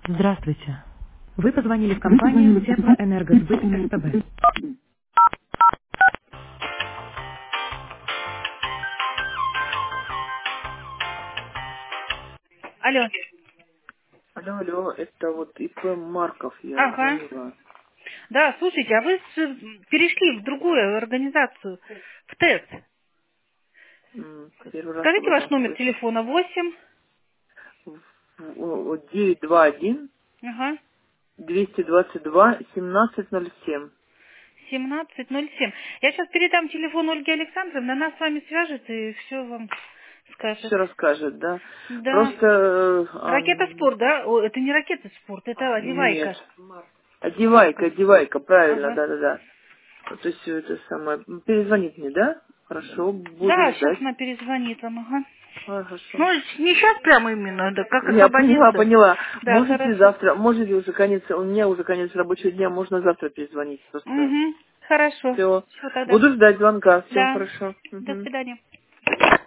Здравствуйте. Вы позвонили в компанию Теплоэнергосбыт СПБ. Алло. Алло, алло, это вот ИП Марков, я Ага. звонила. Да, слушайте, а вы перешли в другую организацию, в ТЭЦ. Первый раз об Скажите ваш этом номер слышу. телефона 8. 921 Ага. 222 1707. 1707. Я сейчас передам телефон Ольги Александровны, она с вами свяжется и все вам скажет. Все расскажет, да? Да. Просто Ракета спорт, да? О, это не ракета спорт, это нет. одевайка. Одевайка, одевайка, правильно, Ага. да-да-да. То есть это самое. Перезвонит мне, да? Хорошо, буду Да, сейчас ждать. она перезвонит вам, ага. Хорошо. Ну, не сейчас прямо именно, да, как Я поняла, освободиться. поняла. Да, Можете хорошо. завтра, можете уже конец, у меня уже конец рабочего дня, можно завтра перезвонить просто. Угу, хорошо. Все. Все тогда. Буду ждать звонка. Все Да. хорошо. До Мгм. свидания.